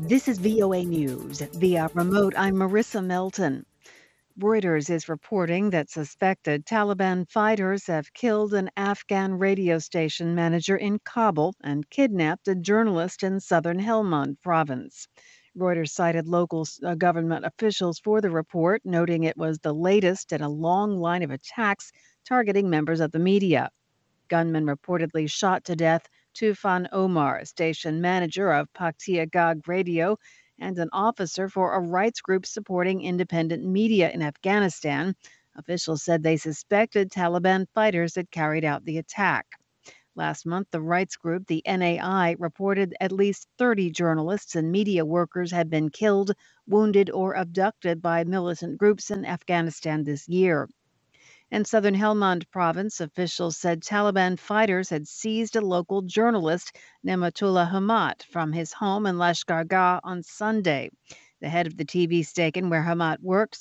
This is VOA News. Via remote, I'm Marissa Melton. Reuters is reporting that suspected Taliban fighters have killed an Afghan radio station manager in Kabul and kidnapped a journalist in southern Helmand province. Reuters cited local government officials for the report, noting it was the latest in a long line of attacks targeting members of the media. Gunmen reportedly shot to death Tufan Omar, station manager of Paktia Gag Radio, and an officer for a rights group supporting independent media in Afghanistan. Officials said they suspected Taliban fighters had carried out the attack. Last month, the rights group, the NAI, reported at least 30 journalists and media workers had been killed, wounded, or abducted by militant groups in Afghanistan this year. In southern Helmand province, officials said Taliban fighters had seized a local journalist, Nematullah Hamat, from his home in Lashkar on Sunday. The head of the TV station where Hamat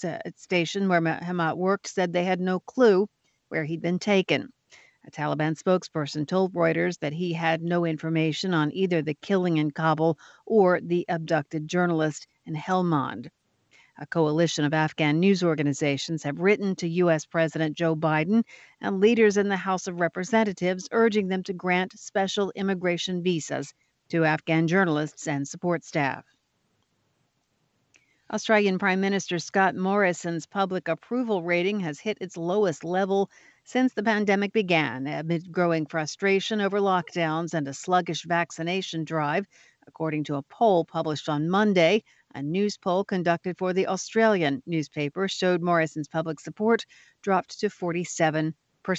worked said they had no clue where he'd been taken. A Taliban spokesperson told Reuters that he had no information on either the killing in Kabul or the abducted journalist in Helmand. A coalition of Afghan news organizations have written to U.S. President Joe Biden and leaders in the House of Representatives urging them to grant special immigration visas to Afghan journalists and support staff. Australian Prime Minister Scott Morrison's public approval rating has hit its lowest level since the pandemic began, amid growing frustration over lockdowns and a sluggish vaccination drive, according to a poll published on Monday. A news poll conducted for the Australian newspaper showed Morrison's public support dropped to 47%.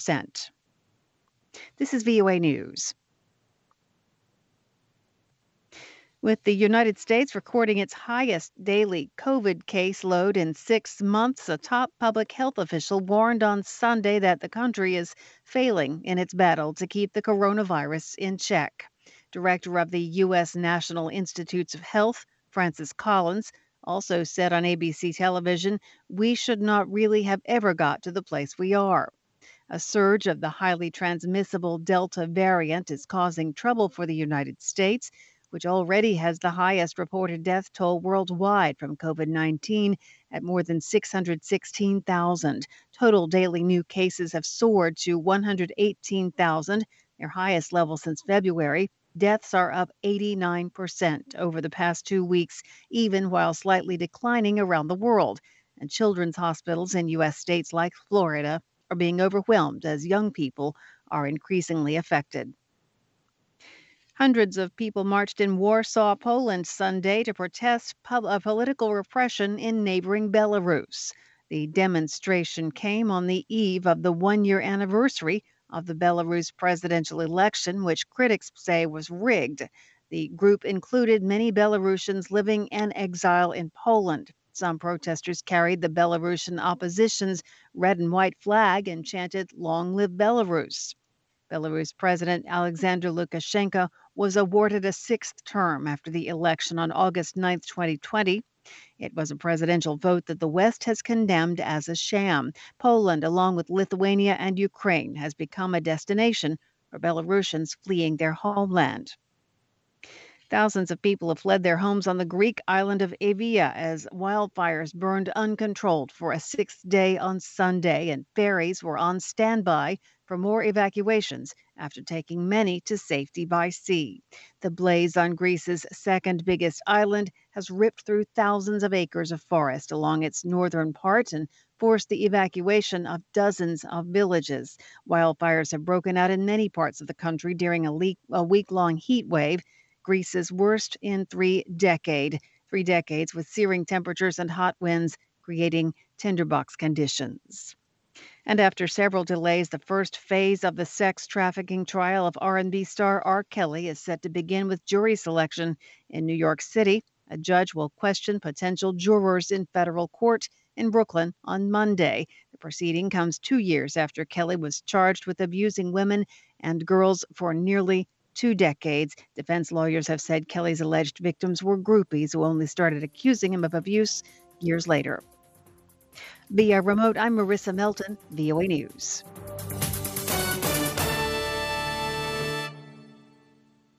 This is VOA News. With the United States recording its highest daily COVID caseload in 6 months, a top public health official warned on Sunday that the country is failing in its battle to keep the coronavirus in check. Director of the U.S. National Institutes of Health, Francis Collins, also said on ABC television, "We should not really have ever got to the place we are." A surge of the highly transmissible Delta variant is causing trouble for the United States, which already has the highest reported death toll worldwide from COVID-19 at more than 616,000. Total daily new cases have soared to 118,000, their highest level since February. Deaths are up 89% over the past 2 weeks, even while slightly declining around the world. And children's hospitals in U.S. states like Florida are being overwhelmed as young people are increasingly affected. Hundreds of people marched in Warsaw, Poland Sunday to protest political repression in neighboring Belarus. The demonstration came on the eve of the one-year anniversary of the Belarus presidential election, which critics say was rigged. The group included many Belarusians living in exile in Poland. Some protesters carried the Belarusian opposition's red and white flag and chanted, "Long live Belarus." Belarus President Alexander Lukashenko was awarded a sixth term after the election on August 9, 2020. It was a presidential vote that the West has condemned as a sham. Poland, along with Lithuania and Ukraine, has become a destination for Belarusians fleeing their homeland. Thousands of people have fled their homes on the Greek island of Evia as wildfires burned uncontrolled for a sixth day on Sunday, and ferries were on standby for more evacuations after taking many to safety by sea. The blaze on Greece's second biggest island has ripped through thousands of acres of forest along its northern part and forced the evacuation of dozens of villages. Wildfires have broken out in many parts of the country during a week-long heat wave, Greece's worst in 3 decades, with searing temperatures and hot winds creating tinderbox conditions. And after several delays, the first phase of the sex trafficking trial of R&B star R. Kelly is set to begin with jury selection in New York City. A judge will question potential jurors in federal court in Brooklyn on Monday. The proceeding comes 2 years after Kelly was charged with abusing women and girls for nearly 2 decades. Defense lawyers have said Kelly's alleged victims were groupies who only started accusing him of abuse years later. Via remote, I'm Marissa Melton, VOA News.